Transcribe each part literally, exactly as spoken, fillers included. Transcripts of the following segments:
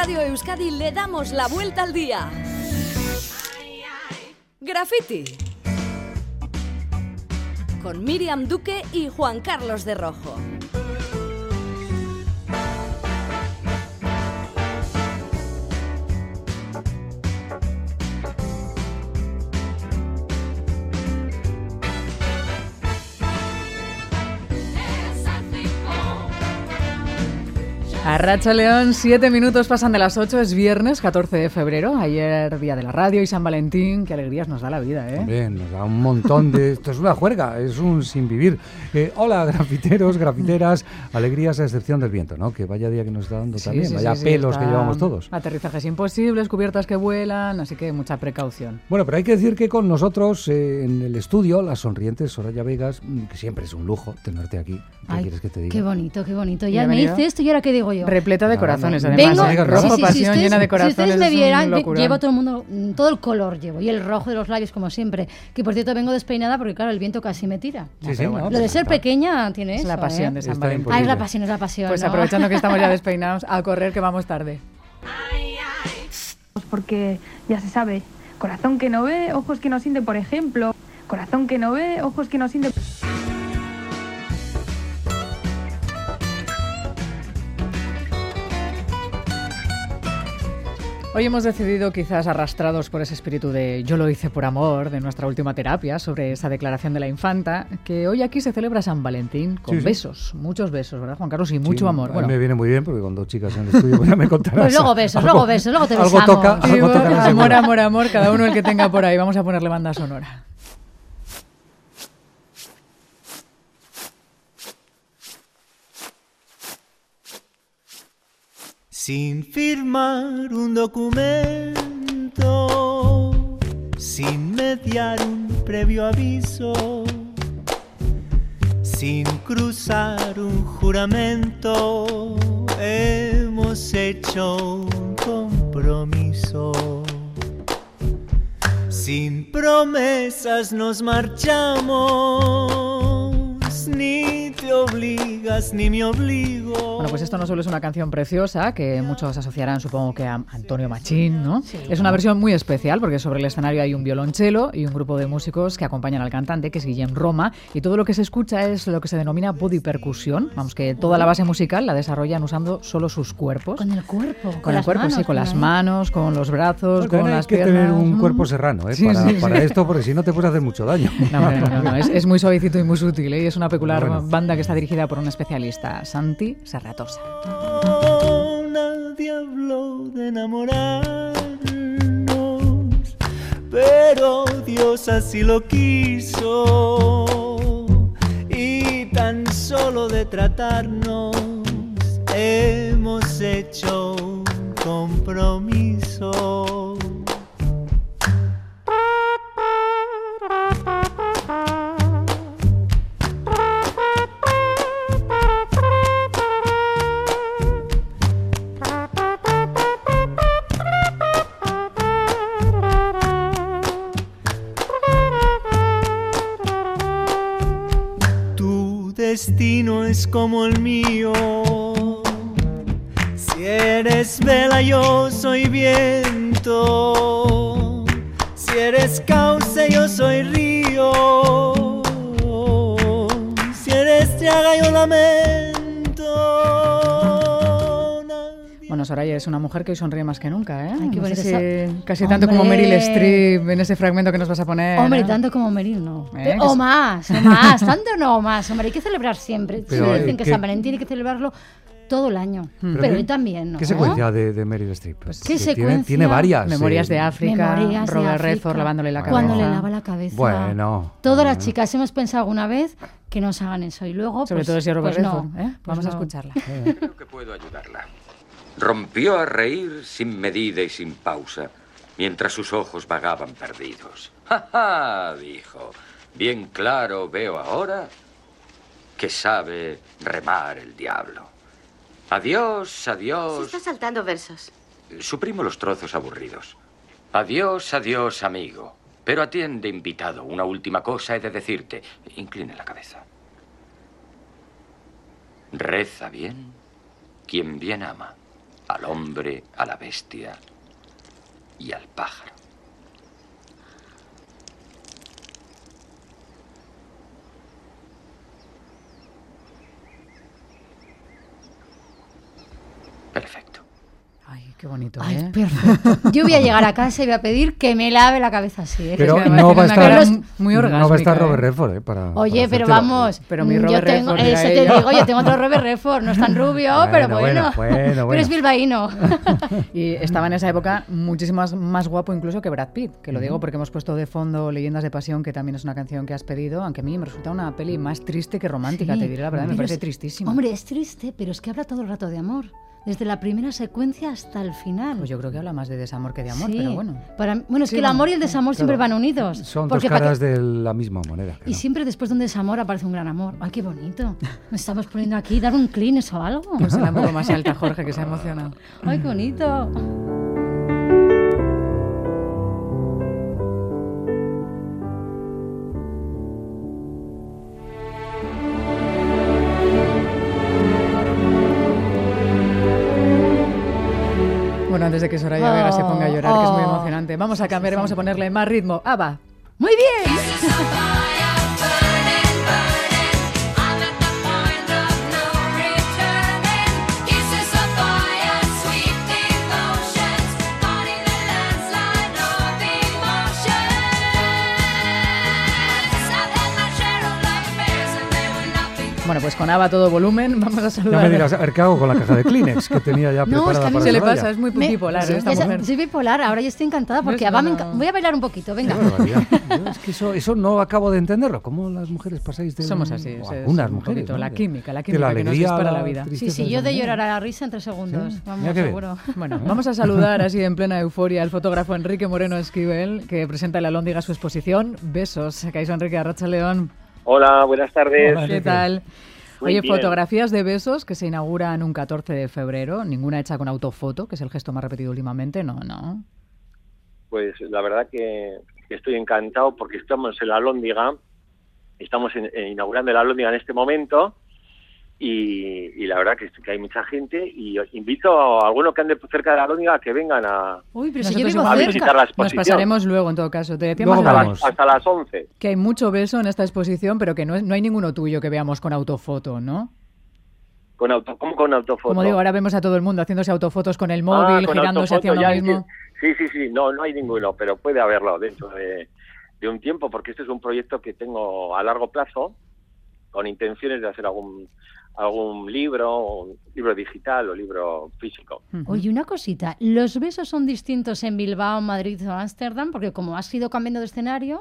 Radio Euskadi le damos la vuelta al día. Graffiti. Con Miriam Duque y Juan Carlos de Rojo. Arracha León, siete minutos pasan de las ocho, es viernes catorce de febrero, ayer día de la radio y San Valentín, qué alegrías nos da la vida, ¿eh? Bien, nos da un montón de... Esto es una juerga, es un sinvivir. Eh, hola, grafiteros, grafiteras, alegrías a excepción del viento, ¿no? Que vaya día que nos está dando sí, también, sí, vaya sí, pelos sí, que llevamos todos. Aterrizajes imposibles, cubiertas que vuelan, así que mucha precaución. Bueno, pero hay que decir que con nosotros eh, en el estudio, las sonrientes Soraya Vegas, que siempre es un lujo tenerte aquí. ¿Qué Ay, quieres que te diga? Qué bonito, qué bonito. Ya me dice esto y ahora qué digo yo. Repleta de no, corazones, no, además. Vengo, ¿eh? Rojo, sí, sí, pasión, si ustedes, llena de corazones. Si ustedes me vieran, un llevo todo el mundo, todo el color llevo. Y el rojo de los labios, como siempre. Que por cierto vengo despeinada porque, claro, el viento casi me tira. Sí, sí, bueno, no, lo de ser está. pequeña tiene Es eso. la pasión ¿eh? de San Está Valentín. Ah, es la pasión, es la pasión. Pues ¿no? aprovechando que estamos ya despeinados, a correr que vamos tarde. Porque ya se sabe, corazón que no ve, ojos que no siente, por ejemplo. Corazón que no ve, ojos que no siente. Hoy hemos decidido, quizás arrastrados por ese espíritu de yo lo hice por amor, de nuestra última terapia, sobre esa declaración de la infanta, que hoy aquí se celebra San Valentín con sí, sí. besos, muchos besos, ¿verdad, Juan Carlos? Y mucho Sí, amor. A Bueno, mí me viene muy bien porque con dos chicas en el estudio pues ya me contarás. Pues luego besos, algo, luego besos, luego te algo besamos. toca, algo Digo, toca amor, seguro. amor, amor, cada uno el que tenga por ahí. Vamos a ponerle banda sonora. Sin firmar un documento, sin mediar un previo aviso, sin cruzar un juramento, hemos hecho un compromiso. Sin promesas nos marchamos, ni te obligas ni me obligo. Bueno, pues esto no solo es una canción preciosa, que muchos asociarán, supongo que a Antonio Machín, ¿no? Sí. Es una versión muy especial, porque sobre el escenario hay un violonchelo y un grupo de músicos que acompañan al cantante, que es Guillem Roma, y todo lo que se escucha es lo que se denomina body percusión. Vamos, que toda la base musical la desarrollan usando solo sus cuerpos. Con el cuerpo, con, Con el las cuerpo, manos, sí, con ¿no? las manos, con los brazos, Bueno, con hay las que piernas. tener un Mm. cuerpo serrano, ¿eh? Sí, para sí, sí. para esto, porque si no te puedes hacer mucho daño. No, no, no, no, es, es muy suavecito y muy sutil, ¿eh? Y es una peculiar Bueno. banda que está dirigida por un especialista, Santi Serratosa. Nadie habló de enamorarnos, pero Dios así lo quiso, y tan solo de tratarnos hemos hecho un compromiso. Tu destino es como el mío. Si eres vela, yo soy viento. Si eres cauce, yo soy río. Si eres llaga, yo lamento. Bueno, Soraya es una mujer que hoy sonríe más que nunca, ¿eh? Ay, qué No sé bonita si casi tanto como Hombre. Meryl Streep en ese fragmento que nos vas a poner. Hombre, ¿eh? tanto como Meryl, no. Eh, o que- más, o más, tanto no, más. Hombre, hay que celebrar siempre. Pero, Siempre eh, dicen que ¿qué- San Valentín hay que celebrarlo todo el año. Pero Pero qué- hoy también, ¿no? ¿Qué secuencia de, de Meryl Streep? Pues, Que ¿qué tiene, secuencia? tiene varias. Memorias eh, de África, Memorias de Robert África. Redford lavándole la cabeza. Cuando le lava la cabeza. Bueno. Todas las bueno. chicas hemos pensado alguna vez que nos hagan eso. Y luego, Sobre pues, todo si es Robert pues Redford, no. ¿eh? Vamos Pues a no. escucharla. Creo que puedo ayudarla. Rompió a reír sin medida y sin pausa, mientras sus ojos vagaban perdidos. ¡Ja, ja!, dijo. Bien claro veo ahora que sabe remar el diablo. Adiós, adiós. Se está saltando versos. Suprimo los trozos aburridos. Adiós, adiós, amigo. Pero atiende, invitado. Una última cosa he de decirte. Incline la cabeza. Reza bien quien bien ama. al hombre, a la bestia y al pájaro. Perfecto. Ay, qué bonito, Ay, ¿eh? perfecto. Yo voy a llegar a casa y voy a pedir que me lave la cabeza así, ¿eh? Pero Es que no va a tiene una cara estar muy orgásmica, no va a estar Robert ¿eh? Redford, ¿eh? Para, Oye, para pero hacértelo. vamos, Pero mi yo Robert tengo, Redford, eso dirá te ella. digo, yo tengo otro Robert Redford, no es tan rubio, Bueno, pero bueno, bueno, bueno, pero bueno. es bilbaíno. Y estaba en esa época muchísimo más, más guapo incluso que Brad Pitt, que lo digo porque hemos puesto de fondo Leyendas de Pasión, que también es una canción que has pedido, aunque a mí me resulta una peli más triste que romántica, Sí, te diré la verdad, me pero parece es- tristísima. Hombre, es triste, pero es que habla todo el rato de amor. Desde la primera secuencia hasta el final. Pues yo creo que habla más de desamor que de amor, Sí. pero bueno. Para, bueno, es Sí, que el bueno, amor y el desamor siempre Claro. van unidos. Son porque dos para caras que- de la misma moneda. Y creo. siempre después de un desamor aparece un gran amor. ¡Ay, qué bonito! Nos estamos poniendo aquí, dar un clines o algo. Pónsela un poco más alta, Jorge, que se ha emocionado. ¡Ay, qué bonito! Bueno, antes de que Soraya Vega se ponga a llorar, que es muy Oh. emocionante, vamos a cambiar y vamos a ponerle más ritmo. ¡Ah, va! ¡Muy bien! Bueno, pues con Ava a todo volumen, vamos a Ya saludar. me dirás, a ver qué hago con la caja de Kleenex que tenía ya No, es preparada que a mí para Se le Soraya. pasa, es muy Me- bipolar, sí, ¿eh? esta esa- mujer. soy bipolar, ahora yo estoy encantada porque ¿Ves? Ava me No, enca- no. voy a bailar un poquito, venga. Qué barbaridad. Yo es que eso, eso no acabo de entenderlo. ¿Cómo las mujeres pasáis de Somos así, o es- algunas es un mujeres, poquito ¿no? la De- química, la de química que nos alegría dispara a la vida. Sí, tristeza sí, yo de esa llorar manera. a la risa en tres segundos. Sí, Vamos, mira qué bien. seguro. Bueno, vamos a saludar así en plena euforia al fotógrafo Enrique Moreno Esquivel, que presenta en la Alhóndiga su exposición Besos. Caiso Enrique Arracha León. Hola, buenas tardes. Hola. ¿Qué Enrique. tal? Muy Oye, bien. fotografías de besos que se inauguran un catorce de febrero, ninguna hecha con autofoto, que es el gesto más repetido últimamente, no, no. Pues la verdad que, que estoy encantado porque estamos en la Alhóndiga, estamos en- en- inaugurando la Alhóndiga en este momento y, y la verdad que, que hay mucha gente y os invito a algunos que anden cerca de la Alhóndiga a que vengan a, Uy, pero si Nosotros yo vivo igual a cerca. visitar la Nos exposición. pasaremos luego en todo caso. Te decíamos Luego hasta, vamos. las, hasta las once. que hay mucho beso en esta exposición, pero que no, es- no hay ninguno tuyo que veamos con autofoto, ¿no? Con auto, ¿Cómo con autofoto? Como digo, ahora vemos a todo el mundo haciéndose autofotos con el móvil, Ah, con girándose hacia autofoto, uno ya mismo. entiendo. Sí, sí, sí, no, no hay ninguno, pero puede haberlo dentro de, de un tiempo porque este es un proyecto que tengo a largo plazo con intenciones de hacer algún algún libro, o un libro digital o libro físico. Oye, una cosita, ¿los besos son distintos en Bilbao, Madrid o Ámsterdam? Porque como has ido cambiando de escenario,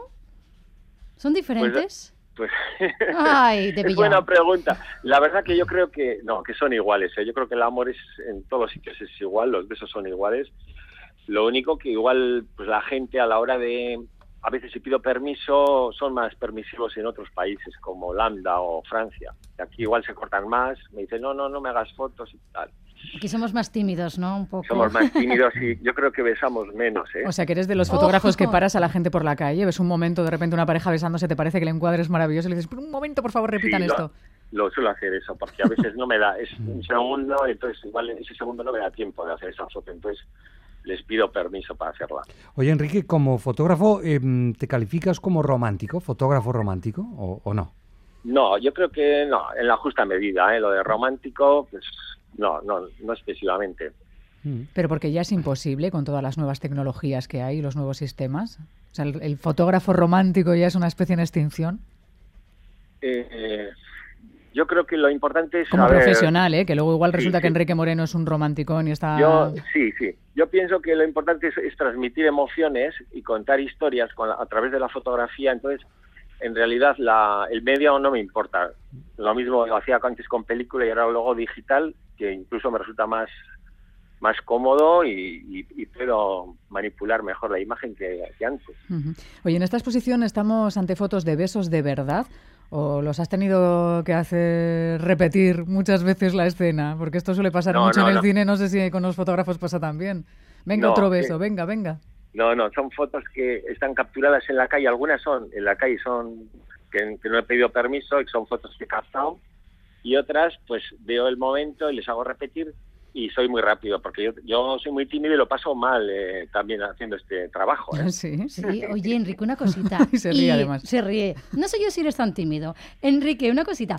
¿son diferentes? Pues Ay, te es pilló. buena pregunta. La verdad que yo creo que no, que son iguales. ¿eh? Yo creo que el amor es en todos sitios es igual, los besos son iguales. Lo único que igual pues la gente a la hora de a veces si pido permiso son más permisivos en otros países como Holanda o Francia. Aquí igual se cortan más, me dicen no, no, no me hagas fotos y tal. Aquí somos más tímidos, ¿no? Un poco. Somos más tímidos y yo creo que besamos menos, ¿eh? O sea, que eres de los fotógrafos que Ojo. paras a la gente por la calle, ves un momento, de repente una pareja besándose, te parece que el encuadre es maravilloso y le dices, "Por un momento, por favor, repitan Sí, lo- esto". Lo suelo hacer eso, porque a veces no me da, es un segundo, entonces igual en ese segundo no me da tiempo de hacer esa foto, entonces les pido permiso para hacerla. Oye, Enrique, como fotógrafo, em, ¿te calificas como romántico, fotógrafo romántico o, o no? No, yo creo que no, en la justa medida, ¿eh? Lo de romántico, pues no, no, no excesivamente. Mm. Pero porque ya es imposible con todas las nuevas tecnologías que hay, los nuevos sistemas. O sea, el, el fotógrafo romántico ya es una especie en extinción. Eh, eh, yo creo que lo importante es Como saber- profesional, ¿eh? Que luego igual Sí, resulta que sí. Enrique Moreno es un romanticón y está... Yo, sí, sí. Yo pienso que lo importante es, es transmitir emociones y contar historias con la- a través de la fotografía. Entonces, en realidad, la, el medio no me importa. Lo mismo lo hacía antes con película y ahora luego digital, que incluso me resulta más más cómodo y, y, y puedo manipular mejor la imagen que, que antes. Ujú. Oye, en esta exposición estamos ante fotos de besos de verdad, ¿o los has tenido que hacer repetir muchas veces la escena? Porque esto suele pasar No, mucho no, en el no. cine, no sé si con los fotógrafos pasa también. Venga, No, otro que- beso, venga, venga. No, no, son fotos que están capturadas en la calle. Algunas son en la calle, son que, que no he pedido permiso y son fotos que he captado. Y otras, pues veo el momento y les hago repetir. y soy muy rápido, porque yo, yo soy muy tímido y lo paso mal eh, también haciendo este trabajo. ¿eh? Sí, sí. Oye, Enrique, una cosita. Y se ríe y además. Se ríe. No sé yo si eres tan tímido. Enrique, una cosita.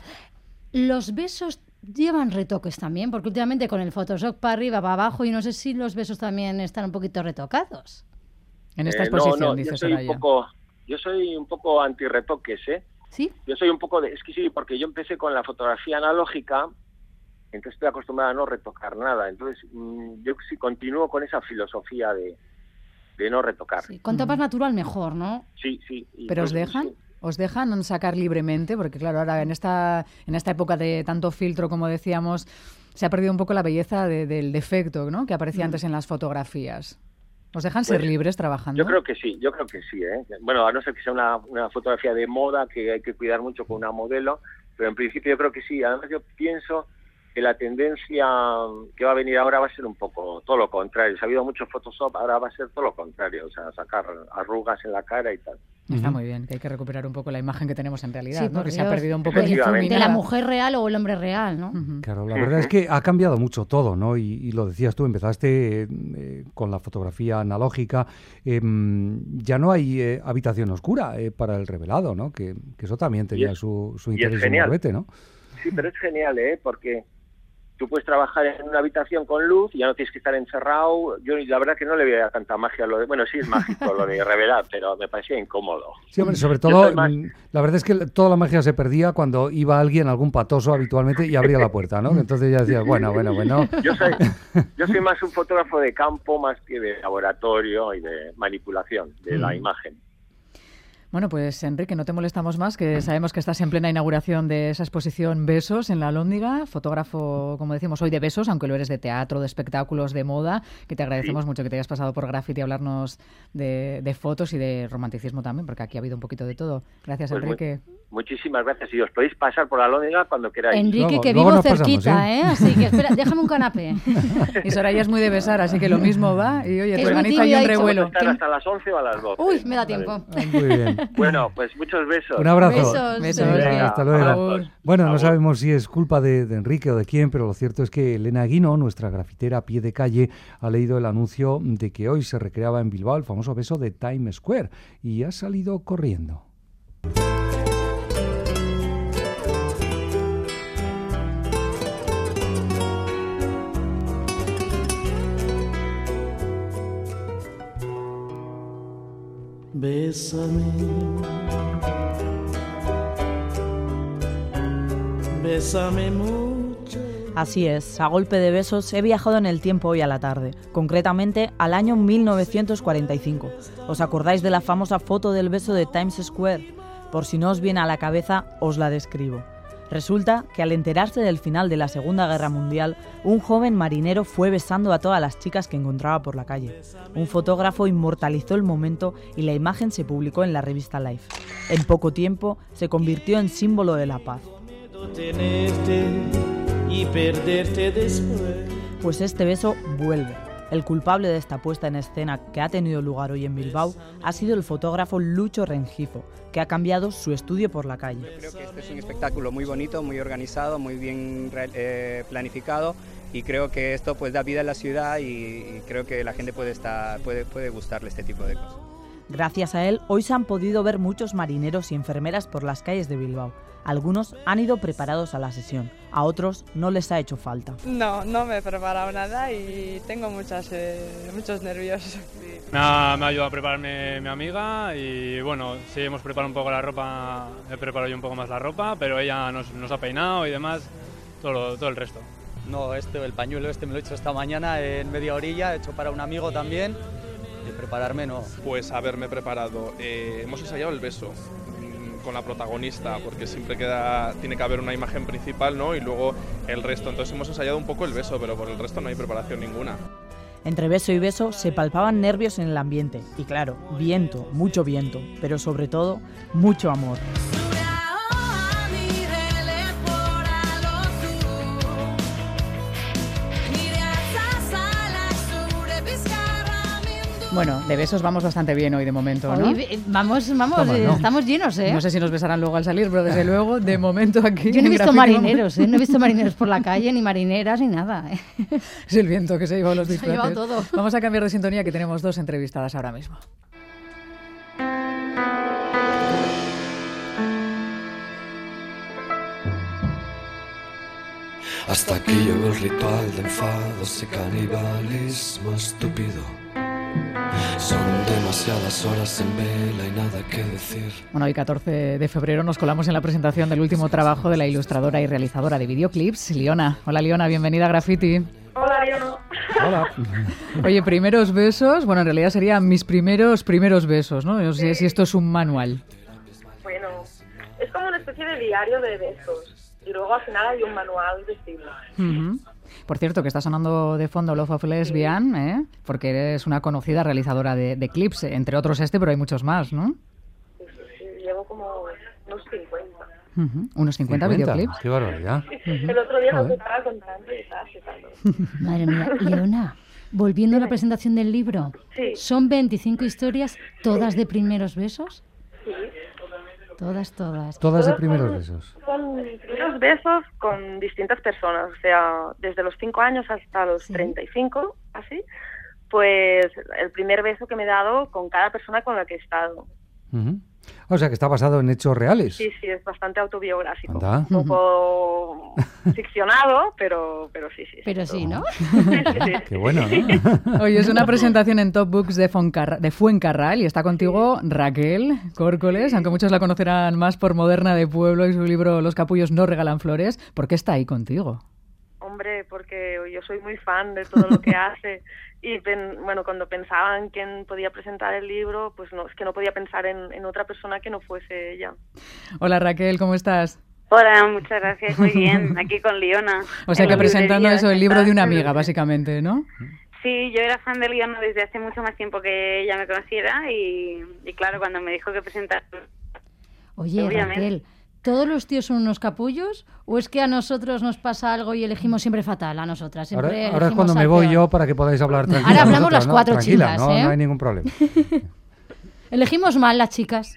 Los besos llevan retoques también, porque últimamente con el Photoshop para arriba, para abajo, y no sé si los besos también están un poquito retocados. En esta Eh, exposición, no, no, dice yo soy Soraya. un poco, yo soy un poco anti-retoques, ¿eh? ¿Sí? Yo soy un poco de... Es que sí, porque yo empecé con la fotografía analógica, entonces estoy acostumbrada a no retocar nada. Entonces, mmm, yo sí continúo con esa filosofía de, de no retocar. Sí, cuanto más natural, mejor, ¿no? Sí, sí. ¿Pero os Entonces, dejan? sí. ¿Os dejan sacar libremente? Porque claro, ahora en esta, en esta época de tanto filtro, como decíamos, se ha perdido un poco la belleza de, del defecto, ¿no?, que aparecía antes en las fotografías. ¿Os dejan ser Pues, libres trabajando? Yo creo que sí, yo creo que sí, ¿eh? Bueno, a no ser que sea una, una fotografía de moda, que hay que cuidar mucho con una modelo, pero en principio yo creo que sí. Además yo pienso que la tendencia que va a venir ahora va a ser un poco todo lo contrario. Se ha habido mucho Photoshop, ahora va a ser todo lo contrario, o sea, sacar arrugas en la cara y tal. Está muy bien, que hay que recuperar un poco la imagen que tenemos en realidad, Sí, ¿no?, por que se ha Dios. perdido un poco de, difuminada. de la mujer real o el hombre real, ¿no? Uh-huh. Claro, la verdad es que ha cambiado mucho todo, ¿no? Y, y lo decías tú, empezaste eh, con la fotografía analógica. Eh, ya no hay eh, habitación oscura eh, para el revelado, ¿no? Que, que eso también tenía es, su, su y es interés y genial. morbete, ¿no? Sí, pero es genial, ¿eh? Porque tú puedes trabajar en una habitación con luz y ya no tienes que estar encerrado. Yo la verdad que no le veía tanta magia a lo de... Bueno, sí es mágico lo de revelar, pero me parecía incómodo. Sí, hombre, sobre Yo todo, soy más- mm, la verdad es que toda la magia se perdía cuando iba alguien, algún patoso habitualmente, y abría la puerta, ¿no? Entonces ya decías, bueno, bueno, bueno. Yo soy, yo soy más un fotógrafo de campo más que de laboratorio y de manipulación de la Mm. imagen. Bueno, pues Enrique, no te molestamos más, que sabemos que estás en plena inauguración de esa exposición Besos en la Alhóndiga, fotógrafo, como decimos hoy, de besos, aunque lo eres de teatro, de espectáculos, de moda, que te agradecemos Sí. mucho que te hayas pasado por Graffiti a hablarnos de, de fotos y de romanticismo también, porque aquí ha habido un poquito de todo. Gracias, Pues muy- Enrique. Muchísimas gracias. Y os podéis pasar por la Alhóndiga cuando queráis. Enrique, Luego- que luego vivo nos pasamos, cerquita, ¿eh? ¿eh? Así que espera, déjame un canapé. Y Soraya es muy de besar, así que lo mismo va, y oye, Es te muy organiza ahí tibia, un ha dicho. revuelo. ¿Vamos a estar hasta las once o a las doce? Uy, me da tiempo. Muy bien. Bueno, pues muchos besos. Un abrazo. Besos. Besos. Venga, Venga, hasta luego. abrazos. Bueno, no Agur. sabemos si es culpa de, de Enrique o de quién, pero lo cierto es que Elena Guino, nuestra grafitera a pie de calle, ha leído el anuncio de que hoy se recreaba en Bilbao el famoso beso de Times Square y ha salido corriendo. Bésame, bésame mucho. Así es, a golpe de besos he viajado en el tiempo hoy a la tarde, concretamente al año mil novecientos cuarenta y cinco. ¿Os acordáis de la famosa foto del beso de Times Square? Por si no os viene a la cabeza, os la describo. Resulta que al enterarse del final de la Segunda Guerra Mundial, un joven marinero fue besando a todas las chicas que encontraba por la calle. Un fotógrafo inmortalizó el momento y la imagen se publicó en la revista Life. En poco tiempo se convirtió en símbolo de la paz. Tenerte y perderte después. Pues este beso vuelve. El culpable de esta puesta en escena que ha tenido lugar hoy en Bilbao ha sido el fotógrafo Lucho Rengifo, que ha cambiado su estudio por la calle. Creo que este es un espectáculo muy bonito, muy organizado, muy bien eh, planificado, y creo que esto pues da vida a la ciudad y, y creo que la gente puede, estar, puede, puede gustarle este tipo de cosas. Gracias a él, hoy se han podido ver muchos marineros y enfermeras por las calles de Bilbao. Algunos han ido preparados a la sesión, a otros no les ha hecho falta. No, no me he preparado nada y tengo muchas, eh, muchos nervios. Me ha, me ha ayudado a prepararme mi amiga y bueno, sí, hemos preparado un poco la ropa, he preparado yo un poco más la ropa, pero ella nos, nos ha peinado y demás, todo, todo el resto. No, este, el pañuelo este me lo he hecho esta mañana en media orilla, he hecho para un amigo también, y prepararme no. Pues haberme preparado, eh, hemos ensayado el beso con la protagonista, porque siempre queda, tiene que haber una imagen principal, ¿no? Y luego el resto. Entonces hemos ensayado un poco el beso, pero por el resto no hay preparación ninguna. Entre beso y beso se palpaban nervios en el ambiente. Y claro, viento, mucho viento, pero sobre todo, mucho amor. Bueno, de besos vamos bastante bien hoy de momento, ¿no? Hoy, vamos, vamos, Toma, eh, no. estamos llenos, ¿eh? No sé si nos besarán luego al salir, pero desde luego, de momento aquí... Yo no he en visto Graffiti marineros, ¿eh? No he visto marineros por la calle, ni marineras, ni nada, ¿eh? Es el viento que se ha llevado los Se ha disfraces. llevado todo. Vamos a cambiar de sintonía, que tenemos dos entrevistadas ahora mismo. Hasta aquí llegó el ritual de enfados y canibalismo estúpido. Son demasiadas horas en vela y nada que decir. Bueno, hoy catorce de febrero nos colamos en la presentación del último trabajo de la ilustradora y realizadora de videoclips, Liona. Hola Liona, bienvenida a Graffiti. Hola, Liona. Hola. Oye, primeros besos, bueno, en realidad serían mis primeros primeros besos, ¿no? No sé si esto es un manual. Bueno, es como una especie de diario de besos. Y luego al final hay un manual de estilo. Uh-huh. Por cierto, que está sonando de fondo Love of Lesbian, ¿eh? Porque eres una conocida realizadora de, de clips, entre otros este, pero hay muchos más, ¿no? Sí, sí, sí, llevo como unos cincuenta. Uh-huh. Unos cincuenta, cincuenta videoclips. Qué barbaridad. Uh-huh. El otro día lo que estaba contando y estaba flipando. Madre mía, Leona, volviendo a la presentación del libro, sí. ¿Son veinticinco historias todas de primeros besos? Sí. Todas, todas. Todas de primeros besos. Son primeros besos con distintas personas, o sea, desde los cinco años hasta los treinta y cinco, así, pues el primer beso que me he dado con cada persona con la que he estado. Uh-huh. O sea, que está basado en hechos reales. Sí, sí, es bastante autobiográfico. Anda. Un poco ficcionado, pero, pero sí, sí. Pero sí, ¿no? Qué bueno, ¿no? Hoy es una presentación en Top Books de, Foncarra, de Fuencarral y está contigo Raquel Córcoles, aunque muchos la conocerán más por Moderna de Pueblo y su libro Los capullos no regalan flores. ¿Por qué está ahí contigo? Hombre, porque yo soy muy fan de todo lo que hace y pen, bueno, cuando pensaba en quién podía presentar el libro, pues no, es que no podía pensar en, en otra persona que no fuese ella. Hola Raquel, ¿cómo estás? Hola, muchas gracias, muy bien, aquí con Liona. O sea que presentando eso, el libro de una amiga, básicamente, ¿no? Sí, yo era fan de Liona desde hace mucho más tiempo que ella me conociera y, y claro, cuando me dijo que presentara... Oye, obviamente. Raquel, ¿todos los tíos son unos capullos o es que a nosotros nos pasa algo y elegimos siempre fatal a nosotras? Siempre ahora, ahora es cuando me voy yo para que podáis hablar tranquilas. Ahora hablamos nosotras, las cuatro ¿no? Tranquila, chicas, no, ¿eh? no hay ningún problema. Elegimos mal las chicas.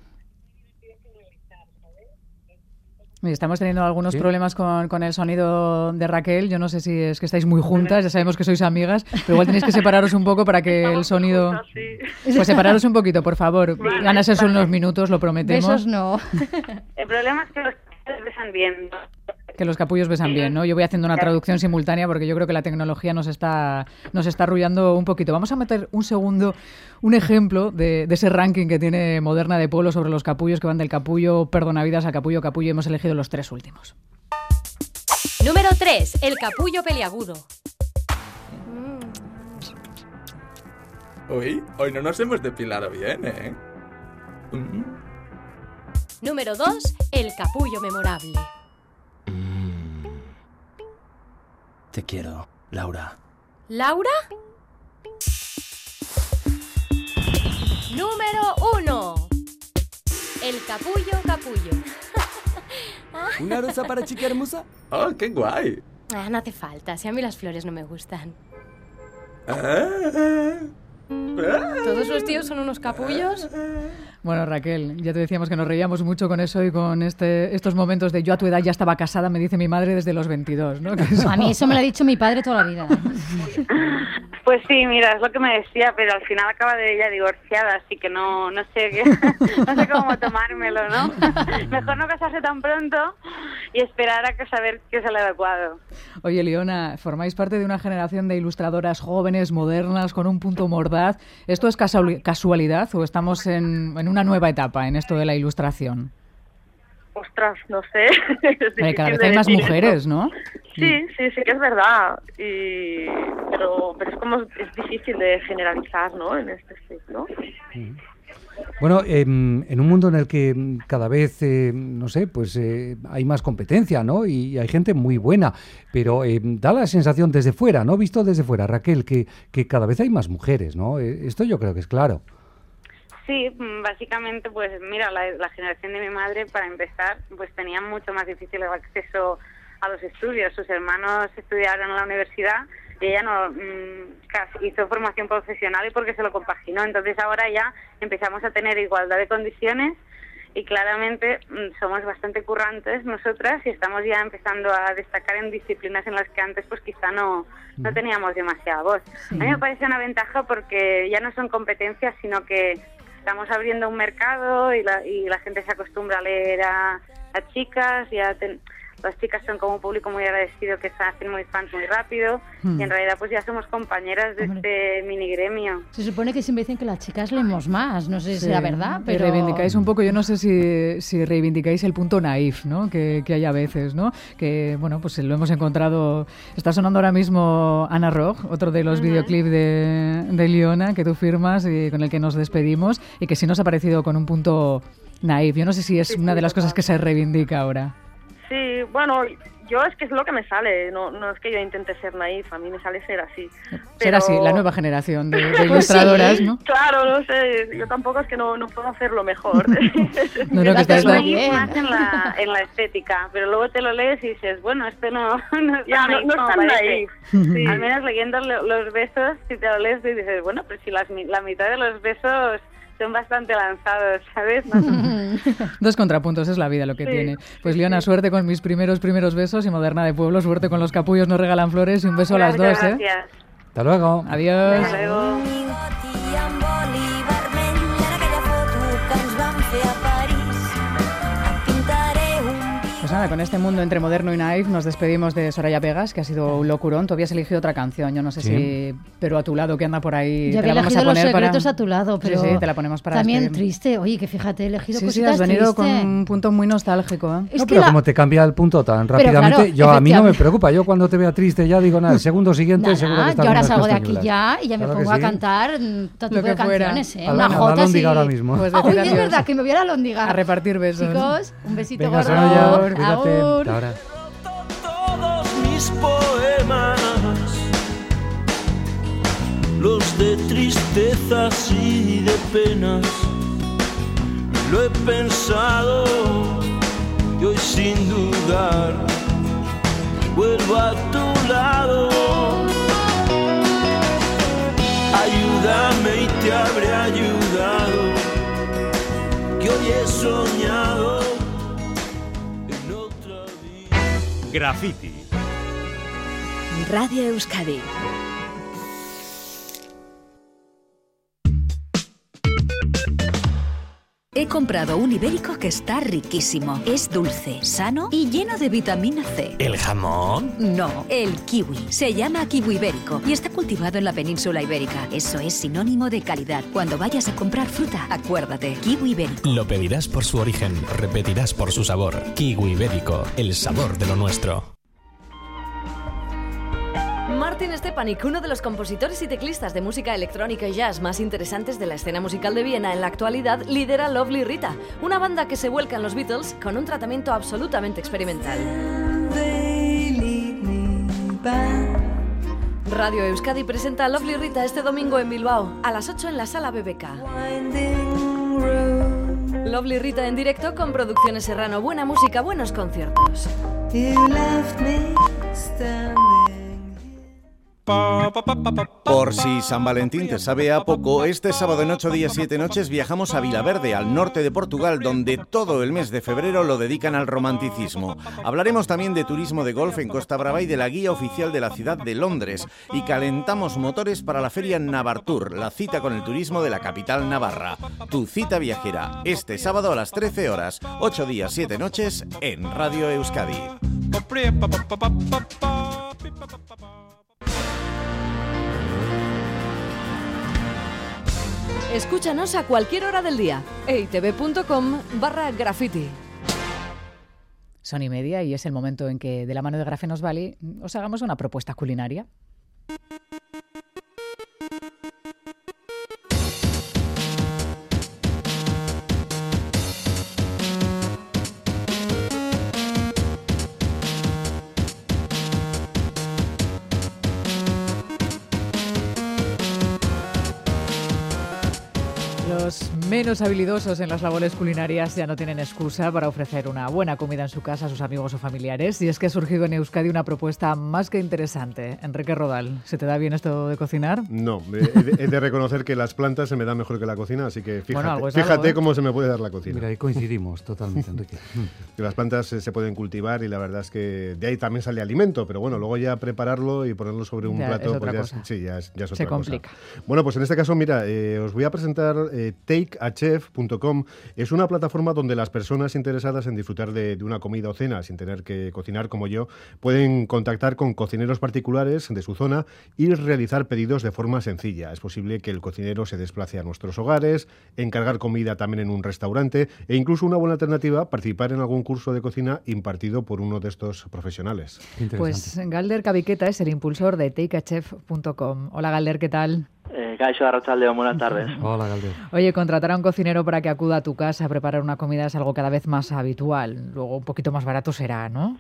Estamos teniendo algunos ¿Sí? problemas con, con el sonido de Raquel. Yo no sé si es que estáis muy juntas, ya sabemos que sois amigas, pero igual tenéis que separaros un poco para que el sonido... Juntas, sí. Pues separaros un poquito, por favor. Van a ser solo unos minutos, lo prometemos. Besos no. El problema es que los capullos besan bien. Que los capullos besan bien, ¿no? Yo voy haciendo una traducción simultánea porque yo creo que la tecnología nos está, nos está arrullando un poquito. Vamos a meter un segundo un ejemplo de, de ese ranking que tiene Moderna de Pueblo sobre los capullos que van del capullo perdonavidas al capullo capullo. Hemos elegido los tres últimos. Número tres. El capullo peliagudo. Hoy, hoy no nos hemos depilado bien, ¿eh? Mm. Número dos. El capullo memorable. Te quiero, Laura. ¿Laura? Número uno. El capullo capullo. ¿Una rosa para chica hermosa? ¡Oh, qué guay! Ah, no hace falta, si a mí las flores no me gustan. Ah. ¿Todos los tíos son unos capullos? Bueno, Raquel, ya te decíamos que nos reíamos mucho con eso y con este, estos momentos de yo a tu edad ya estaba casada, me dice mi madre desde los veintidós, ¿no? Que eso... A mí eso me lo ha dicho mi padre toda la vida. Pues sí, mira, es lo que me decía, pero al final acaba de ella divorciada, así que no, no sé qué, no sé cómo tomármelo, ¿no? Mejor no casarse tan pronto y esperar a que saber qué es el adecuado. Oye, Liona, formáis parte de una generación de ilustradoras jóvenes, modernas, con un punto mordaz. ¿Esto es casualidad o estamos en, en una nueva etapa en esto de la ilustración? Ostras, no sé. Vale, cada vez hay más mujeres, eso. ¿No? Sí, sí, sí que es verdad. Y... Pero, pero es como es difícil de generalizar, ¿no? En este ciclo. Bueno, eh, en un mundo en el que cada vez, eh, no sé, pues eh, hay más competencia, ¿no? Y, y hay gente muy buena, pero eh, da la sensación desde fuera, ¿no? Visto desde fuera, Raquel, que, que cada vez hay más mujeres, ¿no? Eh, esto yo creo que es claro. Sí, básicamente, pues mira, la, la generación de mi madre, para empezar, pues tenía mucho más difícil el acceso a los estudios. Sus hermanos estudiaron en la universidad y ella no mmm, casi hizo formación profesional y porque se lo compaginó. Entonces ahora ya empezamos a tener igualdad de condiciones y claramente mmm, somos bastante currantes nosotras y estamos ya empezando a destacar en disciplinas en las que antes pues quizá no, no teníamos demasiada voz. Sí. A mí me parece una ventaja porque ya no son competencias, sino que estamos abriendo un mercado y la, y la gente se acostumbra a leer a, a chicas y a ten, las chicas son como un público muy agradecido que se hacen muy fans muy rápido hmm. y en realidad pues ya somos compañeras de Hombre. este mini gremio. Se supone que siempre dicen que las chicas leemos más, no sé si sí. será verdad, pero... Y reivindicáis un poco, yo no sé si, si reivindicáis el punto naif, ¿no? Que, que hay a veces, ¿no? Que, bueno, pues lo hemos encontrado... Está sonando ahora mismo Ana Roj, otro de los uh-huh. videoclips de, de Liona, que tú firmas y con el que nos despedimos, y que sí nos ha parecido con un punto naif. Yo no sé si es sí, una sí, de las total. cosas que se reivindica ahora. Sí, bueno, yo es que es lo que me sale, no, no es que yo intente ser naif, a mí me sale ser así. Ser pero... así, la nueva generación de, de ilustradoras, ¿no? Claro, no sé, yo tampoco es que no, no puedo hacerlo mejor. no, no, que estás naif más en la, en la estética, pero luego te lo lees y dices, bueno, esto no, no es ya, tan no, no es tan naif. Sí. Al menos leyendo los besos, si te lo lees y dices, bueno, pero si las, la mitad de los besos... son bastante lanzados, ¿sabes? No. Dos contrapuntos, es la vida lo que sí, tiene. Pues sí, Liona, sí. suerte con mis primeros primeros besos y Moderna de Pueblo, suerte con los capullos no regalan flores y un beso gracias, a las dos, gracias. ¿eh? Hasta luego. Adiós. Hasta luego. Pues nada, con este mundo entre moderno y naif nos despedimos de Soraya Pegas, que ha sido un locurón. Tú habías elegido otra canción, yo no sé sí. si... Pero a tu lado, que anda por ahí, yo te la vamos a poner Los Secretos para... a tu lado, pero sí, sí, te la ponemos para también despedirnos. Triste. Oye, que fíjate, he elegido sí, cositas sí, has venido triste. con un punto muy nostálgico, ¿eh? No, pero la... como te cambia el punto tan rápidamente, claro, yo a mí no me preocupa. Yo cuando te vea triste ya digo, nada, el segundo siguiente nada, seguro que está yo ahora salgo de aquí ya y ya claro me pongo sí. a cantar todo tipo de fuera. canciones, ¿eh? A Una la, jota así. ahora mismo. Pues Uy, es verdad, que me voy a la lóndiga. A repartir besos. Chicos, un besito Venga, gordo. Soraya, cuídate. Agur. Ahora. Todos mis poemas, los de tristezas y de penas, lo he pensado y hoy sin dudar vuelvo a tu lado. Ayúdame y te habré ayudado, que hoy he soñado en otra vida. Graffiti. Radio Euskadi. He comprado un ibérico que está riquísimo. Es dulce, sano y lleno de vitamina C. ¿El jamón? No, el kiwi. Se llama kiwi ibérico y está cultivado en la península ibérica. Eso es sinónimo de calidad. Cuando vayas a comprar fruta, acuérdate, kiwi ibérico. Lo pedirás por su origen, repetirás por su sabor. Kiwi ibérico, el sabor de lo nuestro. Martin Stepanik, uno de los compositores y teclistas de música electrónica y jazz más interesantes de la escena musical de Viena en la actualidad, lidera Lovely Rita, una banda que se vuelca en los Beatles con un tratamiento absolutamente experimental. Radio Euskadi presenta a Lovely Rita este domingo en Bilbao, a las ocho en la Sala B B K. Lovely Rita en directo con Producciones Serrano, buena música, buenos conciertos. Por si San Valentín te sabe a poco, este sábado en ocho días siete noches viajamos a Vilaverde, al norte de Portugal, donde todo el mes de febrero lo dedican al romanticismo. Hablaremos también de turismo de golf en Costa Brava y de la guía oficial de la ciudad de Londres. Y calentamos motores para la feria Navartur, la cita con el turismo de la capital navarra. Tu cita viajera, este sábado a las trece horas, ocho días siete noches en Radio Euskadi. Escúchanos a cualquier hora del día. eitv.com barra graffiti. Son y media y es el momento en que, de la mano de Grafenos Valley, os hagamos una propuesta culinaria. Los menos habilidosos en las labores culinarias ya no tienen excusa para ofrecer una buena comida en su casa a sus amigos o familiares. Y es que ha surgido en Euskadi una propuesta más que interesante. Enrique Rodal, ¿se te da bien esto de cocinar? No, he de, he de reconocer que las plantas se me dan mejor que la cocina, así que fíjate, bueno, algo es fíjate algo, ¿eh? cómo se me puede dar la cocina. Mira, ahí coincidimos totalmente, Enrique. Que las plantas se, se pueden cultivar y la verdad es que de ahí también sale alimento, pero bueno, luego ya prepararlo y ponerlo sobre un ya, plato, es pues ya, cosa. es, sí, ya, es, ya es otra se cosa. complica. Bueno, pues en este caso, mira, eh, os voy a presentar eh, take a chef punto com. Es una plataforma donde las personas interesadas en disfrutar de, de una comida o cena sin tener que cocinar como yo pueden contactar con cocineros particulares de su zona y realizar pedidos de forma sencilla. Es posible que el cocinero se desplace a nuestros hogares, encargar comida también en un restaurante e incluso una buena alternativa, participar en algún curso de cocina impartido por uno de estos profesionales. Pues Galder Cabiqueta es el impulsor de take a chef punto com. Hola Galder, ¿qué tal? Eh, Caixo Arratsaldeon, buenas tardes. Hola, Galder. Oye, contratar a un cocinero para que acuda a tu casa a preparar una comida es algo cada vez más habitual. Luego un poquito más barato será, ¿no?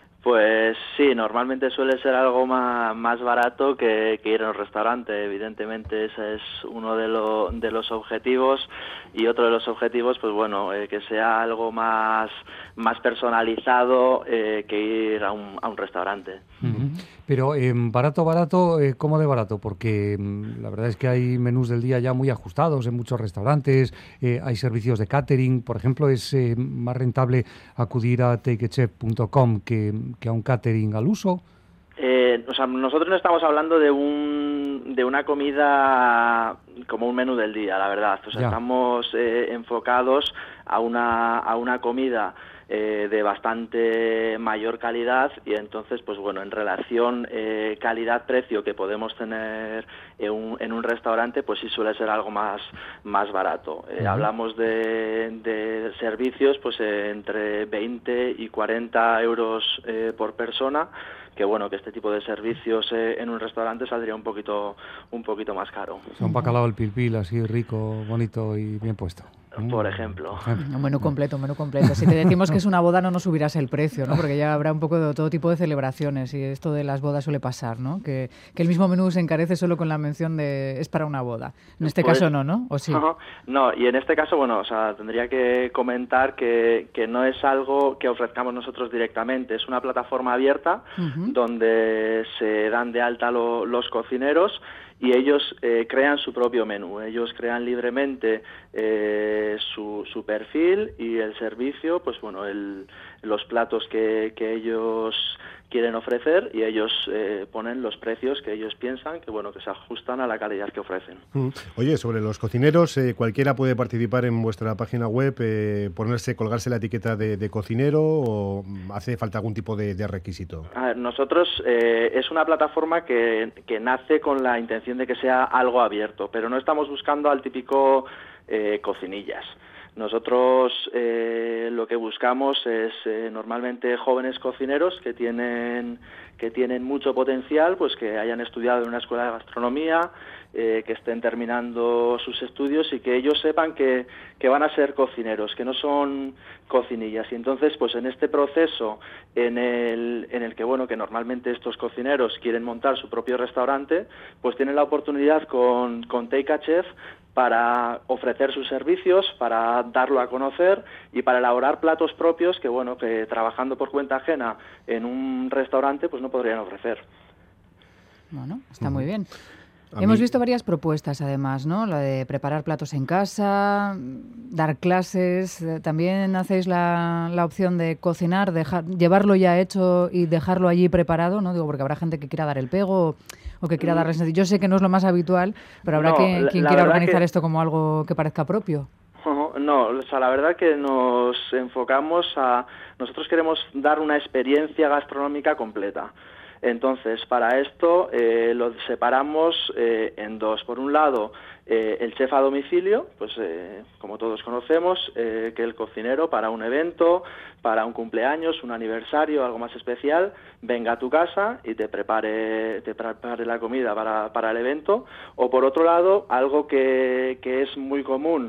Pues sí, normalmente suele ser algo más, más barato que, que ir a un restaurante. Evidentemente ese es uno de, lo, de los objetivos, y otro de los objetivos, pues bueno, eh, que sea algo más, más personalizado eh, que ir a un, a un restaurante. Uh-huh. Pero eh, barato, barato, eh, ¿cómo de barato? Porque eh, la verdad es que hay menús del día ya muy ajustados en muchos restaurantes, eh, hay servicios de catering. Por ejemplo, es eh, más rentable acudir a take a chef punto com que, que a un catering al uso. Eh, o sea, nosotros no estamos hablando de un de una comida como un menú del día, la verdad. O sea, Ya. estamos eh, enfocados a una a una comida eh, de bastante mayor calidad, y entonces, pues bueno, en relación eh, calidad-precio que podemos tener en un, en un restaurante, pues sí suele ser algo más más barato. Eh, Uh-huh. Hablamos de, de servicios pues eh, entre veinte y cuarenta euros eh, por persona, que bueno, que este tipo de servicios eh, en un restaurante saldría un poquito un poquito más caro. O sea, un bacalao al pilpil así rico, bonito y bien puesto. Por ejemplo. Un menú completo, un menú completo. Si te decimos que es una boda, no nos subirás el precio, ¿no? Porque ya habrá un poco de todo tipo de celebraciones, y esto de las bodas suele pasar, ¿no? Que, que el mismo menú se encarece solo con la mención de es para una boda. En este Pues, caso no, ¿no? ¿O sí? Ajá. No, y en este caso, bueno, o sea, tendría que comentar que, que no es algo que ofrezcamos nosotros directamente, es una plataforma abierta Ujú. donde se dan de alta lo- los cocineros, y ellos eh, crean su propio menú. Ellos crean libremente eh, su, su perfil y el servicio, pues bueno, el, los platos que, que ellos quieren ofrecer, y ellos eh, ponen los precios que ellos piensan que bueno que se ajustan a la calidad que ofrecen. Mm. Oye, sobre los cocineros, eh, cualquiera puede participar en vuestra página web, eh, ponerse, colgarse la etiqueta de, de cocinero, o mm, hace falta algún tipo de, de requisito. A ver, nosotros eh, es una plataforma que, que nace con la intención de que sea algo abierto, pero no estamos buscando al típico eh, cocinillas. Nosotros eh, lo que buscamos es eh, normalmente jóvenes cocineros que tienen que tienen mucho potencial, pues que hayan estudiado en una escuela de gastronomía, eh, que estén terminando sus estudios y que ellos sepan que, que van a ser cocineros, que no son cocinillas. Y entonces, pues en este proceso en el, en el que, bueno, que normalmente estos cocineros quieren montar su propio restaurante, pues tienen la oportunidad con, con Take a Chef para ofrecer sus servicios, para darlo a conocer y para elaborar platos propios que, bueno, que trabajando por cuenta ajena en un restaurante, pues no podrían ofrecer. Bueno, está muy bien. A Hemos mí- visto varias propuestas, además, ¿no? La de preparar platos en casa, dar clases. eh, También hacéis la, la opción de cocinar, dejar, llevarlo ya hecho y dejarlo allí preparado, ¿no? Digo, porque habrá gente que quiera dar el pego o, o que quiera Mm. darles... Yo sé que no es lo más habitual, pero habrá No, que, la- quien la quiera verdad organizar que- esto como algo que parezca propio. Ujú. No, o sea, la verdad que nos enfocamos a... Nosotros queremos dar una experiencia gastronómica completa. Entonces, para esto eh, lo separamos eh, en dos. Por un lado, eh, el chef a domicilio, pues eh, como todos conocemos, eh, que el cocinero para un evento, para un cumpleaños, un aniversario, algo más especial, venga a tu casa y te prepare, te prepare la comida para, para el evento. O por otro lado, algo que, que es muy común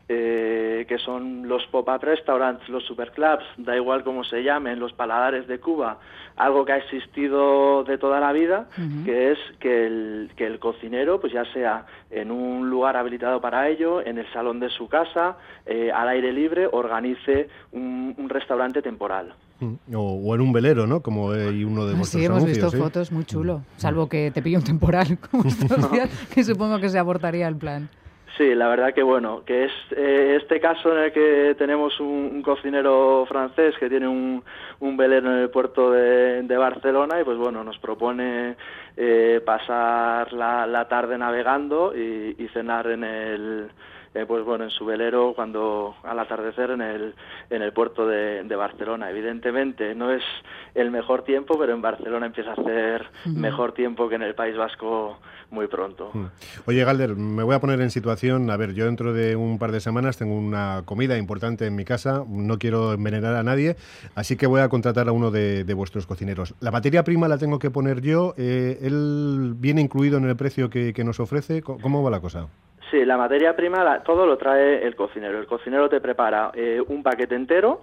eh, que son los pop-up restaurants, los superclubs, da igual cómo se llamen, los paladares de Cuba, algo que ha existido de toda la vida, uh-huh. que es que el, que el cocinero, pues ya sea en un lugar habilitado para ello, en el salón de su casa, eh, al aire libre, organice un, un restaurante temporal. O, o en un velero, ¿no? Como hay uno de ah, vuestros Sí, hemos anuncios, visto ¿sí? fotos, muy chulo. Salvo que te pille un temporal, como estos días, que supongo que se abortaría el plan. Sí, la verdad que bueno, que es eh, este caso en el que tenemos un, un cocinero francés que tiene un, un velero en el puerto de, de Barcelona y pues bueno, nos propone eh, pasar la, la tarde navegando y, y cenar en el... Eh, pues bueno, en su velero cuando al atardecer en el en el puerto de, de Barcelona. Evidentemente no es el mejor tiempo, pero en Barcelona empieza a hacer uh-huh. mejor tiempo que en el País Vasco muy pronto. Uh-huh. Oye, Galder, me voy a poner en situación, a ver, yo dentro de un par de semanas tengo una comida importante en mi casa, no quiero envenenar a nadie, así que voy a contratar a uno de, de vuestros cocineros. La materia prima la tengo que poner yo, eh, ¿él viene incluido en el precio que, que nos ofrece? ¿Cómo va la cosa? Sí, la materia prima, la, todo lo trae el cocinero. El cocinero te prepara eh, un paquete entero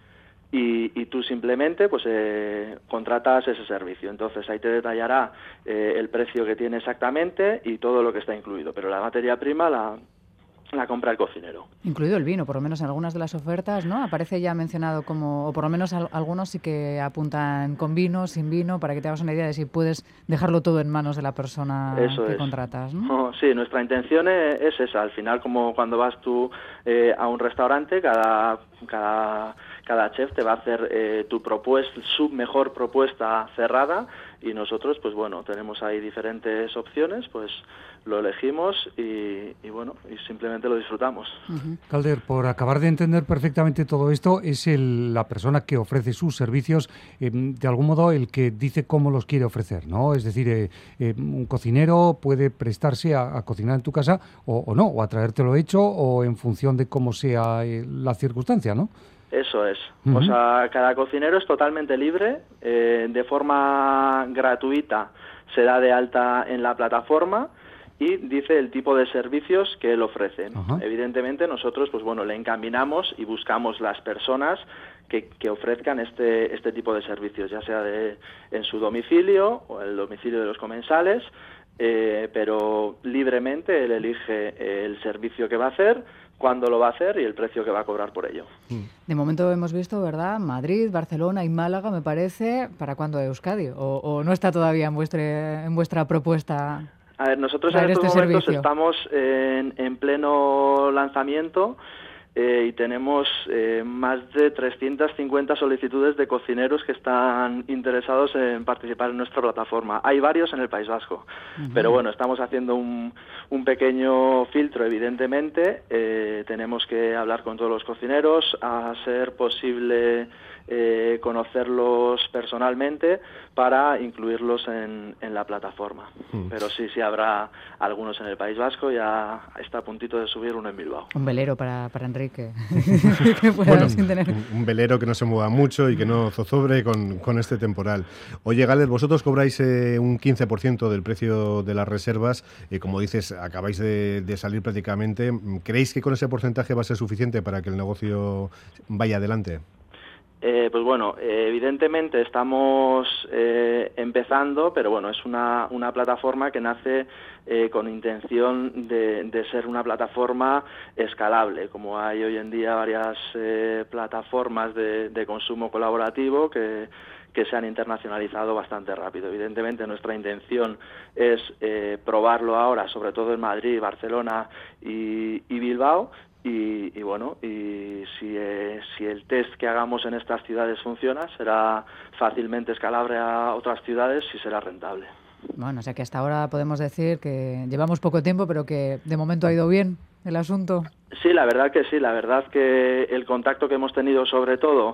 y, y tú simplemente pues eh, contratas ese servicio. Entonces ahí te detallará eh, el precio que tiene exactamente y todo lo que está incluido. Pero la materia prima la, la compra el cocinero. Incluido el vino, por lo menos en algunas de las ofertas, ¿no? Aparece ya mencionado como, o por lo menos al, algunos sí que apuntan con vino, sin vino, para que te hagas una idea de si puedes dejarlo todo en manos de la persona Eso que es. contratas, ¿no? Oh, sí, nuestra intención es, es esa. Al final, como cuando vas tú eh, a un restaurante, cada, cada, cada chef te va a hacer eh, tu propuesta, su mejor propuesta cerrada y nosotros, pues bueno, tenemos ahí diferentes opciones, pues lo elegimos y, y bueno, y simplemente lo disfrutamos. Uh-huh. Galder, por acabar de entender perfectamente todo esto, es el, la persona que ofrece sus servicios, eh, de algún modo el que dice cómo los quiere ofrecer, ¿no? Es decir, eh, eh, un cocinero puede prestarse a, a cocinar en tu casa o, o no, o a traértelo hecho o en función de cómo sea eh, la circunstancia, ¿no? Eso es. Uh-huh. O sea, cada cocinero es totalmente libre, eh, de forma gratuita se da de alta en la plataforma y dice el tipo de servicios que él ofrece. Uh-huh. Evidentemente nosotros pues bueno le encaminamos y buscamos las personas que, que ofrezcan este este tipo de servicios, ya sea de en su domicilio o el domicilio de los comensales, eh, pero libremente él elige el servicio que va a hacer, cuándo lo va a hacer y el precio que va a cobrar por ello. De momento hemos visto, ¿verdad? Madrid, Barcelona y Málaga, me parece. ¿Para cuándo Euskadi? ¿O, o no está todavía en vuestra, en vuestra propuesta? A ver, nosotros en estos este momentos servicio. estamos en, en pleno lanzamiento eh, y tenemos eh, más de trescientas cincuenta solicitudes de cocineros que están interesados en participar en nuestra plataforma. Hay varios en el País Vasco, uh-huh. pero bueno, estamos haciendo un, un pequeño filtro, evidentemente. Eh, tenemos que hablar con todos los cocineros, a ser posible eh, conocerlos personalmente para incluirlos en, en la plataforma. Mm. Pero sí, sí habrá algunos en el País Vasco, ya está a puntito de subir uno en Bilbao. Un velero para, para Enrique. que bueno, sin tener... un, un velero que no se mueva mucho y que no zozobre con, con este temporal. Oye, Galder, vosotros cobráis eh, un quince por ciento del precio de las reservas, eh, como dices, acabáis de, de salir prácticamente. ¿Creéis que con ese porcentaje va a ser suficiente para que el negocio vaya adelante? Eh, pues bueno, eh, evidentemente estamos eh, empezando, pero bueno, es una, una plataforma que nace eh, con intención de, de ser una plataforma escalable, como hay hoy en día varias eh, plataformas de, de consumo colaborativo que, que se han internacionalizado bastante rápido. Evidentemente nuestra intención es eh, probarlo ahora, sobre todo en Madrid, Barcelona y, y Bilbao. Y, y bueno, y si, eh, si el test que hagamos en estas ciudades funciona, será fácilmente escalable a otras ciudades y será rentable. Bueno, o sea que hasta ahora podemos decir que llevamos poco tiempo, pero que de momento ha ido bien el asunto. Sí, la verdad que sí, la verdad que el contacto que hemos tenido sobre todo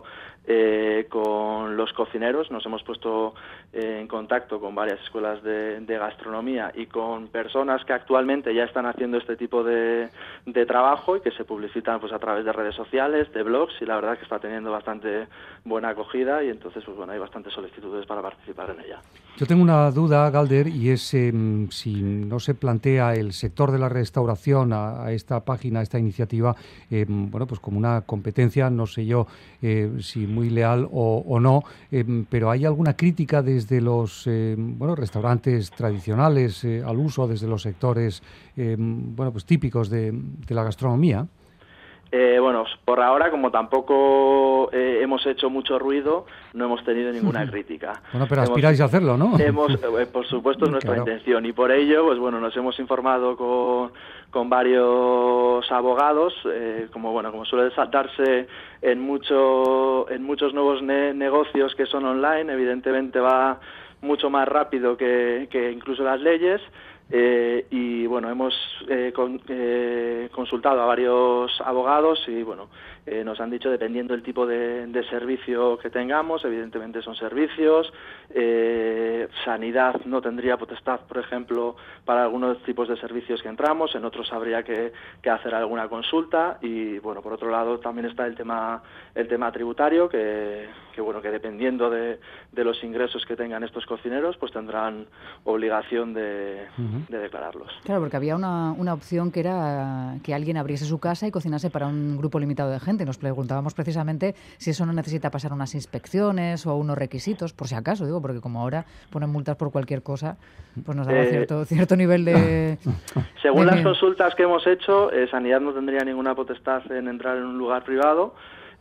eh, con los cocineros. Nos hemos puesto eh, en contacto con varias escuelas de, de gastronomía y con personas que actualmente ya están haciendo este tipo de, de trabajo y que se publicitan pues a través de redes sociales, de blogs, y la verdad que está teniendo bastante buena acogida y entonces pues bueno, hay bastantes solicitudes para participar en ella. Yo tengo una duda, Galder, y es eh, si no se plantea el sector de la restauración a, a esta página, a esta iniciativa, eh, bueno, pues como una competencia, no sé yo eh, si muy leal o, o no, eh, pero ¿hay alguna crítica desde los eh, bueno, restaurantes tradicionales eh, al uso, desde los sectores eh, bueno, pues típicos de, de la gastronomía? Eh, bueno, por ahora, como tampoco eh, hemos hecho mucho ruido, no hemos tenido ninguna crítica. Bueno, pero hemos, aspiráis a hacerlo, ¿no? Hemos, eh, por supuesto, es nuestra Claro. intención, y por ello, pues bueno, nos hemos informado con, con varios abogados, eh, como bueno, como suele darse en mucho, en muchos nuevos ne- negocios que son online, evidentemente va mucho más rápido que, que incluso las leyes. Eh, y bueno, hemos eh, con, eh, consultado a varios abogados y bueno, eh, nos han dicho, dependiendo del tipo de, de servicio que tengamos, evidentemente son servicios, eh, sanidad no tendría potestad, por ejemplo, para algunos tipos de servicios que entramos, en otros habría que, que hacer alguna consulta, y bueno, por otro lado también está el tema el tema tributario, que, que bueno, que dependiendo de, de los ingresos que tengan estos cocineros, pues tendrán obligación de Uh-huh. de declararlos. Claro, porque había una, una opción que era que alguien abriese su casa y cocinase para un grupo limitado de gente. Nos preguntábamos precisamente si eso no necesita pasar unas inspecciones o unos requisitos, por si acaso, digo, porque como ahora ponen multas por cualquier cosa, pues nos daba Eh, cierto, cierto nivel de... Según de las miedo. consultas que hemos hecho, eh, Sanidad no tendría ninguna potestad en entrar en un lugar privado.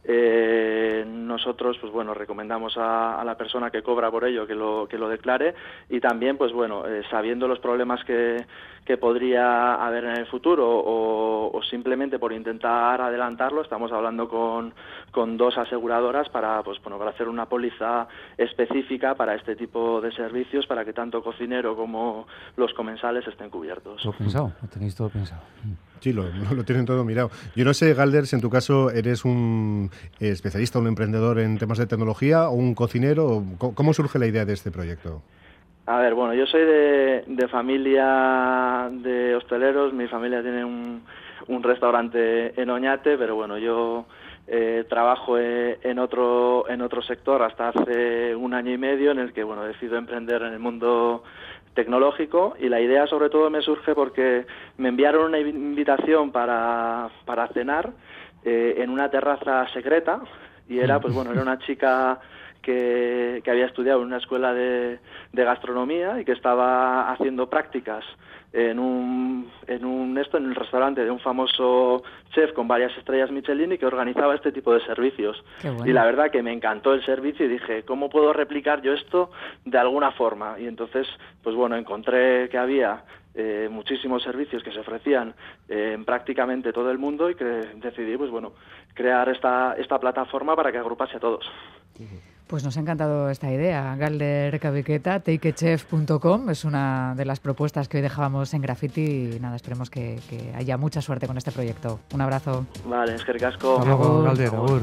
Eh, nosotros, pues bueno, recomendamos a, a la persona que cobra por ello que lo que lo declare, y también, pues bueno, eh, sabiendo los problemas que, que podría haber en el futuro o, o simplemente por intentar adelantarlo, estamos hablando con, con dos aseguradoras para, pues bueno, para hacer una póliza específica para este tipo de servicios, para que tanto cocinero como los comensales estén cubiertos. Todo pensado, lo tenéis todo pensado. Sí, lo, lo tienen todo mirado. Yo no sé, Galder, si en tu caso eres un especialista, un emprendedor en temas de tecnología o un cocinero. ¿Cómo surge la idea de este proyecto? A ver, bueno, yo soy de, de familia de hosteleros, mi familia tiene un, un restaurante en Oñate, pero bueno, yo eh, trabajo eh, en otro en otro sector hasta hace un año y medio, en el que bueno, decido emprender en el mundo tecnológico, y la idea sobre todo me surge porque me enviaron una invitación para, para cenar eh, en una terraza secreta, y era, pues bueno, era una chica que, que había estudiado en una escuela de, de gastronomía y que estaba haciendo prácticas en un en un esto en el restaurante de un famoso chef con varias estrellas Michelin, y que organizaba este tipo de servicios. Qué bueno. Y la verdad que me encantó el servicio y dije, ¿cómo puedo replicar yo esto de alguna forma? Y entonces, pues bueno, encontré que había eh, muchísimos servicios que se ofrecían eh, en prácticamente todo el mundo, y que decidí, pues bueno, crear esta esta plataforma para que agrupase a todos. Pues nos ha encantado esta idea. Galder Cabiqueta, take a chef punto com, es una de las propuestas que hoy dejábamos en Graffiti, y nada, esperemos que, que haya mucha suerte con este proyecto. Un abrazo. Vale, es que ricasco. Hasta luego, Galder, agur.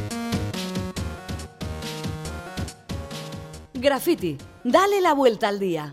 Graffiti, dale la vuelta al día.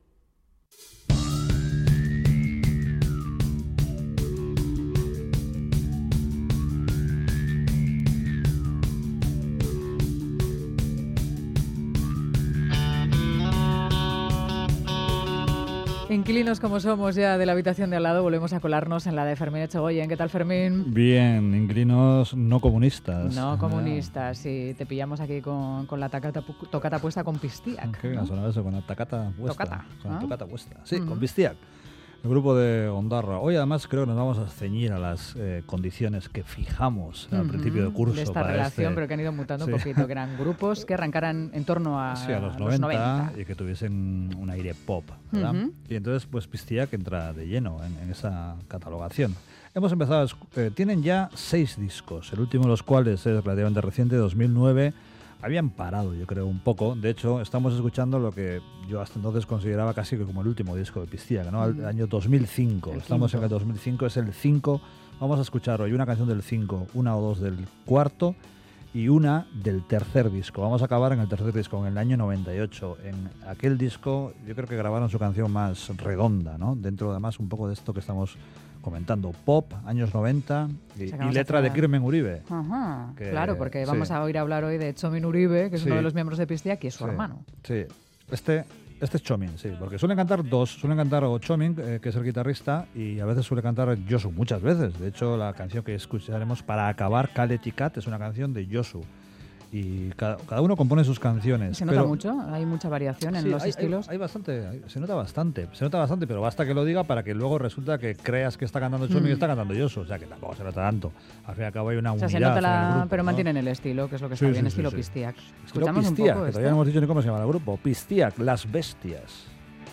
Inquilinos como somos ya de la habitación de al lado, volvemos a colarnos en la de Fermín Echegoyen. ¿Qué tal, Fermín? Bien, inquilinos no comunistas. No comunistas, sí. Te pillamos aquí con, con la tacata, pu- tocata puesta con Pistiac. Qué bien ¿no? sonaba eso, con la tacata puesta. Tocata, Con la ¿ah? tocata puesta. Sí, Ujú. con Pistiac. El grupo de Ondarra. Hoy además creo que nos vamos a ceñir a las eh, condiciones que fijamos al Ujú, principio de curso. de esta para relación, este- pero que han ido mutando Sí. un poquito, que eran grupos que arrancaran en torno a, Sí, a los, a noventa, y que tuviesen un aire pop, ¿verdad? Ujú. Y entonces, pues Pistiac entra de lleno en, en esa catalogación. Hemos empezado, a esc- eh, tienen ya seis discos, el último de los cuales es relativamente reciente, dos mil nueve. Habían parado, yo creo, un poco. De hecho, estamos escuchando lo que yo hasta entonces consideraba casi que como el último disco de Pistiac, ¿no? El Mm. año dos mil cinco. El Estamos quinto. en el dos mil cinco, es el cinco. Vamos a escuchar hoy una canción del cinco, una o dos del cuarto. y una del tercer disco. Vamos a acabar en el tercer disco, en el año noventa y ocho. En aquel disco yo creo que grabaron su canción más redonda, ¿no? Dentro además un poco de esto que estamos comentando, pop, años noventa, y, y letra de Kirmen Uribe. Ajá, que, claro, porque sí. vamos a oír hablar hoy de Txomin Uribe, que es Sí. uno de los miembros de Piztiak, y es su Sí, hermano. Sí, este, este es Txomin, sí, porque suelen cantar dos, suelen cantar o Txomin, eh, que es el guitarrista, y a veces suele cantar Josu, muchas veces. De hecho, la canción que escucharemos para acabar, Kale Tikat, es una canción de Josu. Y cada, cada uno compone sus canciones. Se nota pero, mucho, hay mucha variación en sí, los hay, estilos. Hay, hay bastante, hay- se nota bastante, se nota bastante, pero basta que lo diga para que luego resulta que creas que está cantando Txomin Mm. y está cantando Josu, o sea que tampoco se nota tanto. Al fin y al cabo hay una O sea, unidad se nota en la... el grupo, pero ¿no? mantienen el estilo, que es lo que Sí, está sí, bien, sí, estilo sí. Piztiak. Estilo Escuchamos un Piztiak, poco que esto. todavía no hemos dicho ni cómo se llama el grupo. Piztiak, Las Bestias.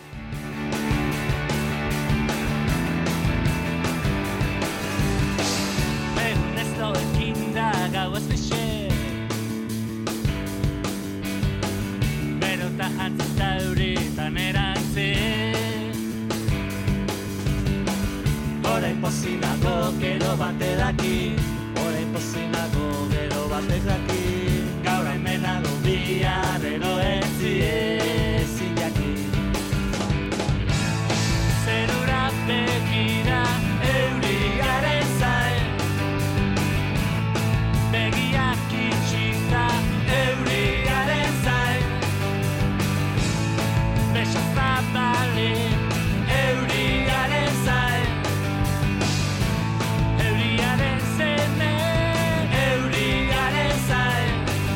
Egun ez da ekinda gau ez pixe Bero ta jantzita euritan erantzi Orain pozinago gero bate daki Orain pozinago gero batek daki Gaur hemenago biharrero etzi ezin jaki Zerura begira euriaren zain Begiak itxita euriaren zain Beso zabalik euriaren zain Euriaren zene euriaren zain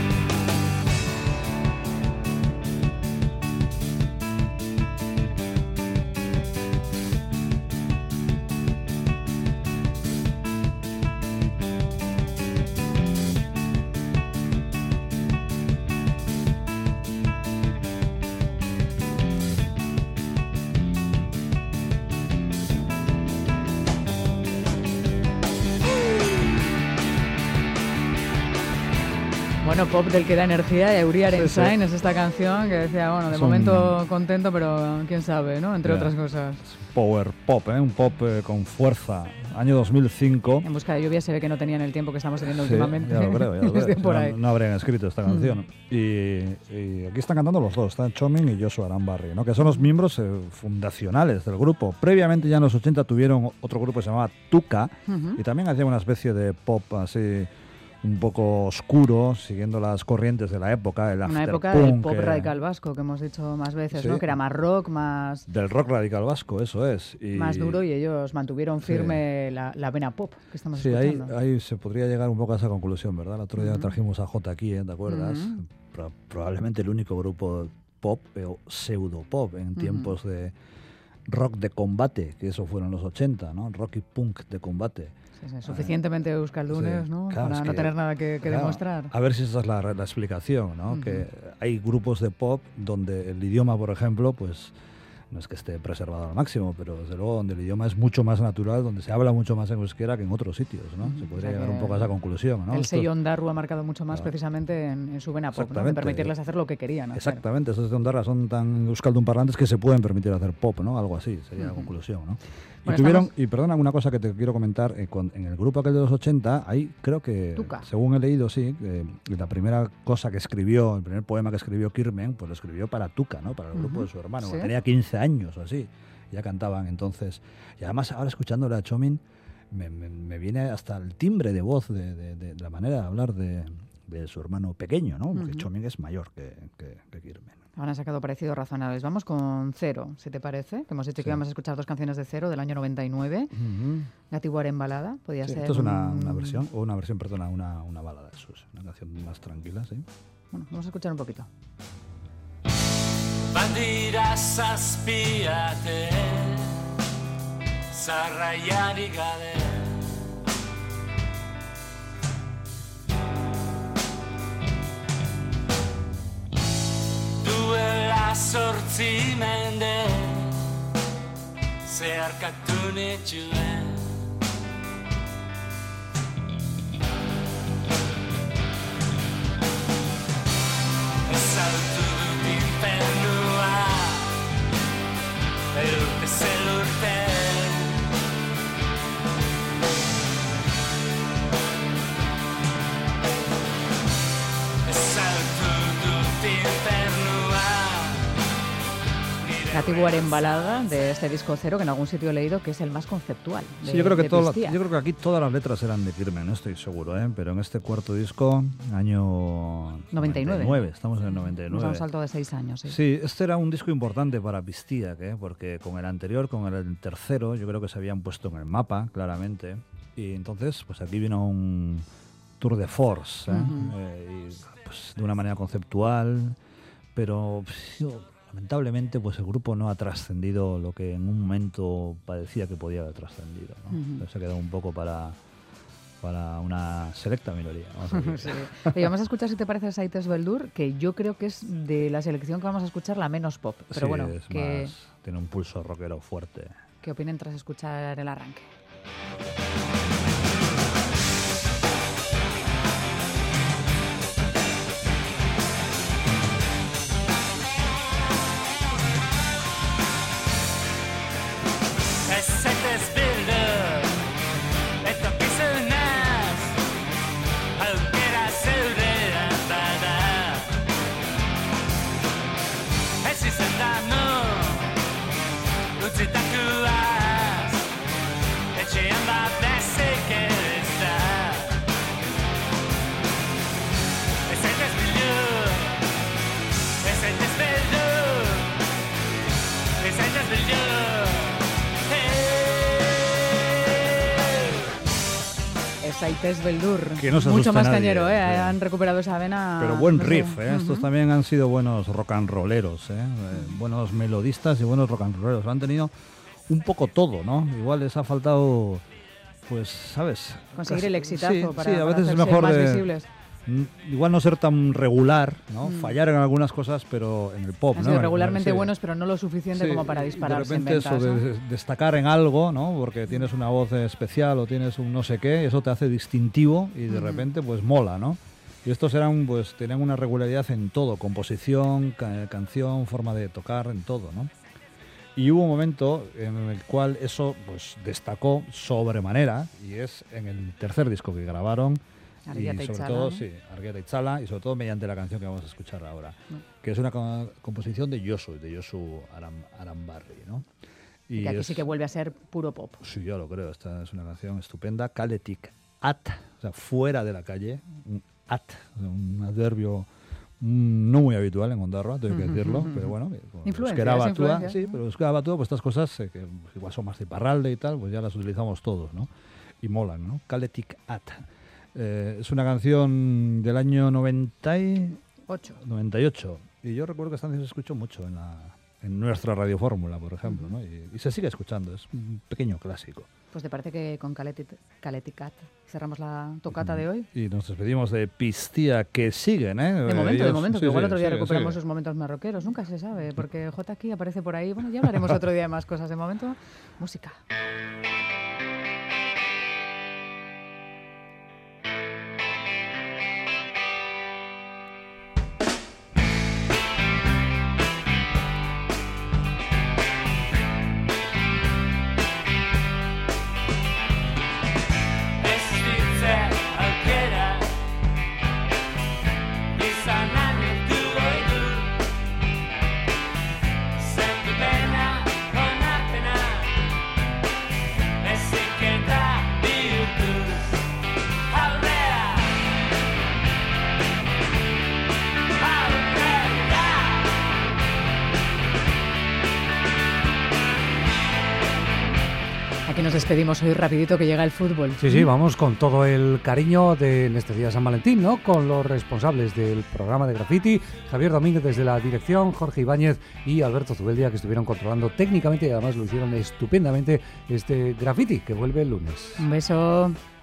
Bueno, pop del que da energía, Euriaren Sí, sí. Zain es esta canción que decía, bueno, de Es un- momento contento, pero quién sabe, ¿no? Entre Ya. otras cosas. Power pop, ¿eh? Un pop eh, con fuerza. Año dos mil cinco. En busca de lluvia se ve que no tenían el tiempo que estamos teniendo Sí, últimamente. ya lo creo, ya lo Les creo. dio por Si ahí. no, no habrían escrito esta Mm. canción. Y, y aquí están cantando los dos, están Txomin y Josu Aranbarri, ¿no? Que son los miembros eh, fundacionales del grupo. Previamente ya en los ochenta tuvieron otro grupo que se llamaba Tuca, Ujú. y también hacían una especie de pop así un poco oscuro, siguiendo las corrientes de la época, el Una época del afterpunk, pop eh, radical vasco, que hemos dicho más veces, Sí. ¿no? Que era más rock, más, del rock radical vasco, eso es. Y, más duro, y ellos mantuvieron Sí. firme la, la vena pop que estamos Sí, ahí, escuchando. ahí se podría llegar un poco a esa conclusión, ¿verdad? El otro día Ujú. trajimos a J aquí, ¿eh? ¿Te acuerdas? Ujú. Pro- probablemente el único grupo pop eh, o pseudo pop en Ujú. tiempos de rock de combate, que eso fueron los ochenta, ¿no? Rock y punk de combate. Sí, sí, suficientemente euskaldunes, Sí, ¿no? claro, Para es no que- tener nada que, que claro, demostrar. A ver si esa es la, la explicación, ¿no? Ujú. Que hay grupos de pop donde el idioma, por ejemplo, pues no es que esté preservado al máximo, pero desde luego donde el idioma es mucho más natural, donde se habla mucho más en euskera que en otros sitios, ¿no? Se podría O sea llegar que un poco a esa conclusión, ¿no? El Esto- sello Ondarru ha marcado mucho más Claro. precisamente en, en su vena pop, ¿no? En Exactamente. permitirles hacer lo que querían hacer. Exactamente, esos de Ondarra son tan euskaldun parlantes que se pueden permitir hacer pop, ¿no? Algo así, sería la Ujú. conclusión, ¿no? Bueno, y tuvieron, estamos- y perdona, una cosa que te quiero comentar, eh, con- en el grupo aquel de los ochenta, ahí creo que, Tuca. según he leído, sí, eh, la primera cosa que escribió, el primer poema que escribió Kirmen, pues lo escribió para Tuca, ¿no? Para el grupo Ujú. de su hermano, Sí. cuando tenía quince años o así, ya cantaban entonces. Y además ahora escuchándole a Txomin, me, me- me viene hasta el timbre de voz, de, de- de la manera de hablar de, de su hermano pequeño, ¿no? Porque Ujú. Txomin es mayor que, que, que Kirmen. Ahora han sacado parecidos razonables. Vamos con Cero, si te parece. Que hemos dicho Sí. que íbamos a escuchar dos canciones de Cero del año noventa y nueve. Ujú. Gatiguaren balada, podía Sí, ser. esto es una, un- una versión, o una versión, perdona, una, una balada, eso es, una canción más tranquila, sí. Bueno, vamos a escuchar un poquito. Bandira zazpiate Zarraiari gabe Duela sortzi mende Zeharkatu nituen Ezautu dut infernua Elurte zelurte Gatibuaren balada de este disco Cero, que en algún sitio he leído que es el más conceptual. De, sí, yo creo que de todo, Pistia. yo creo que aquí todas las letras eran de Kirmen, no estoy seguro, ¿eh? Pero en este cuarto disco, año noventa y nueve. noventa y nueve, estamos en el noventa y nueve. Nos da un salto de seis años, sí. Sí, este era un disco importante para Pistia, ¿eh? Porque con el anterior, con el tercero, yo creo que se habían puesto en el mapa, claramente. Y entonces, pues aquí vino un tour de force, ¿eh? Uh-huh. eh, y, pues, de una manera conceptual, pero pues, lamentablemente pues el grupo no ha trascendido lo que en un momento parecía que podía haber trascendido, ¿no? Uh-huh. Entonces, se ha quedado un poco para, para una selecta minoría. Vamos a decir. Sí. Oye, vamos a escuchar, si te parece, Saites Beldur, que yo creo que es de la selección que vamos a escuchar la menos pop. Pero Sí, bueno, es que, más, tiene un pulso rockero fuerte. ¿qué opinen tras escuchar el arranque? Saites Beldur, Que no se mucho asuste más nadie, cañero, ¿eh? sí. Han recuperado esa vena. Pero buen no sé. riff, ¿eh? Estos Ujú. también han sido buenos rock and rolleros, ¿eh? Eh, buenos melodistas y buenos rock and rolleros. Han tenido un poco todo, ¿no? Igual les ha faltado, pues, ¿sabes? Conseguir Casi- el exitazo sí, para, sí, a para veces es hacerse mejor más de- visibles. Mm, Igual no ser tan regular, ¿no? Mm. Fallar en algunas cosas, pero en el pop, Han ¿no? sido regularmente Sí. buenos, pero no lo suficiente Sí, como para y dispararse de repente en ventas, eso ¿no? de destacar en algo, ¿no? Porque tienes una voz especial o tienes un no sé qué, eso te hace distintivo y de Ujú. repente pues mola, ¿no? Y estos eran, pues, tenían una regularidad en todo, composición, ca- canción, forma de tocar, en todo, ¿no? Y hubo un momento en el cual eso, pues, destacó sobremanera, y es en el tercer disco que grabaron, Argiata y sobre Itzala, todo, ¿no? sí, Argiata Itzala, y sobre todo mediante la canción que vamos a escuchar ahora, No. que es una co- composición de Josu, de Josu Aram, Arambarri, ¿no? Y que aquí es- sí que vuelve a ser puro pop. Sí, yo lo creo. Esta es una canción estupenda. Kaletik at, o sea, fuera de la calle. Un at, o sea, un adverbio mm, no muy habitual en Ondarroa, tengo que Ujú, decirlo, ujú, pero ujú. bueno. Influencias, Euskera batua, influencias, sí, ¿no? pero Euskera batua, pues estas cosas eh, que igual son más de Iparralde y tal, pues ya las utilizamos todos, ¿no? Y molan, ¿no? Kaletik at. Eh, es una canción del año noventa y Ocho. noventa y ocho. Y yo recuerdo que esta canción se escuchó mucho en, la, en nuestra Radio Fórmula, por ejemplo, ¿no? Y, y se sigue escuchando, es un pequeño clásico. Pues te parece que con Kaletit- Kaletikat cerramos la tocata de hoy. Y nos despedimos de Pistia, que siguen, ¿eh? De momento, de Ellos- momento, sí, que igual sí, otro día siguen, recuperamos siguen. esos momentos marroqueros, nunca se sabe, porque J aquí aparece por ahí. Bueno, ya hablaremos otro día de más cosas. De momento, música. Ez ditze aukera izanan du oidu sentipena onarpena eziketa bihurtuz aurrera aurrera Aquí nos despedimos hoy rapidito, que llega el fútbol. Sí, sí, vamos con todo el cariño de en este día de San Valentín, ¿no? Con los responsables del programa de Graffiti, Javier Domínguez desde la dirección, Jorge Ibáñez y Alberto Zubeldia, que estuvieron controlando técnicamente y además lo hicieron estupendamente este Graffiti, que vuelve el lunes. Un beso.